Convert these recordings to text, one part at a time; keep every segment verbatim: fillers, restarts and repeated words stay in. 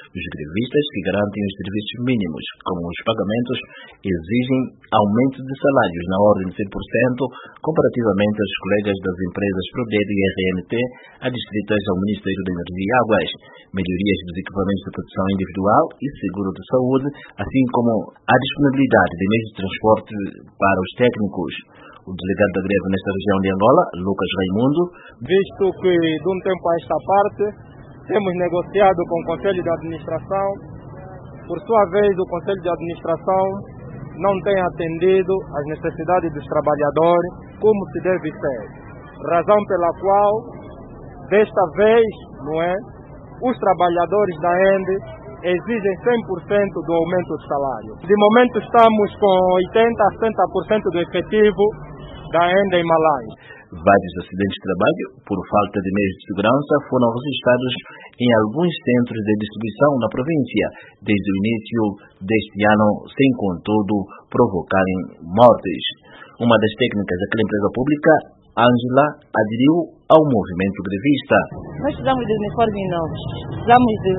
Os grevistas, que garantem os serviços mínimos, como os pagamentos, exigem aumento de salários na ordem de cem por cento comparativamente aos colegas das empresas Proded e R N T adscritas ao Ministério da Energia e Águas, melhorias dos equipamentos de proteção individual e seguro de saúde, assim como a disponibilidade de meios de transporte para os técnicos. O delegado da greve nesta região de Angola, Lucas Raimundo, visto que de um tempo a esta parte temos negociado com o Conselho de Administração, por sua vez o Conselho de Administração não tem atendido às necessidades dos trabalhadores como se deve ser, razão pela qual desta vez, não é, os trabalhadores da E N D exigem cem por cento do aumento do salário. De momento estamos com oitenta a setenta por cento do efetivo da E N D em Malais. Vários acidentes de trabalho, por falta de meios de segurança, foram registrados em alguns centros de distribuição na província, desde o início deste ano, sem, contudo, provocarem mortes. Uma das técnicas daquela empresa pública, Ângela, aderiu ao movimento grevista. Nós precisamos de uniformes novos, precisamos de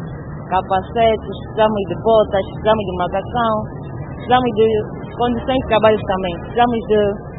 capacetes, precisamos de botas, precisamos de macacão, precisamos de condições de trabalho também, precisamos de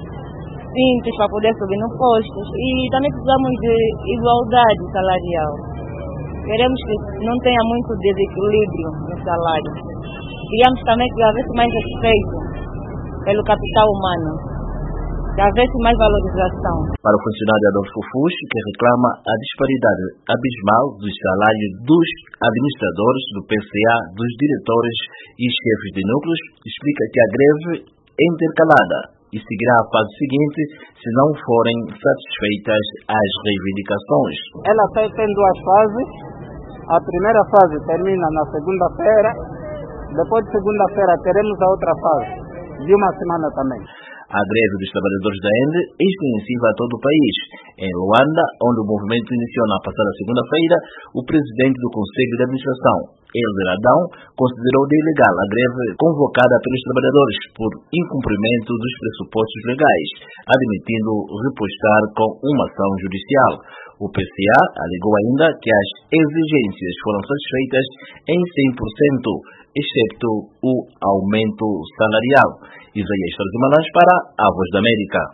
cintos para poder subir no posto e também precisamos de igualdade salarial. Queremos que não tenha muito desequilíbrio no salário. Queríamos também que houvesse mais respeito pelo capital humano, que houvesse mais valorização. Para o funcionário Adolfo Fuchs, que reclama a disparidade abismal dos salários dos administradores, do P C A, dos diretores e chefes de núcleos, explica que a greve é intercalada e seguirá a fase seguinte se não forem satisfeitas as reivindicações. Ela tem duas fases. A primeira fase termina na segunda-feira. Depois de segunda-feira teremos a outra fase, de uma semana também. A greve dos trabalhadores da E N D é extensiva a todo o país. Em Luanda, onde o movimento iniciou na passada segunda-feira, o presidente do Conselho de Administração, Elder Adão, considerou de ilegal a greve convocada pelos trabalhadores por incumprimento dos pressupostos legais, admitindo repostar com uma ação judicial. O P C A alegou ainda que as exigências foram satisfeitas em cem por cento, excepto o aumento salarial. Isaías Malanz para a Voz da América.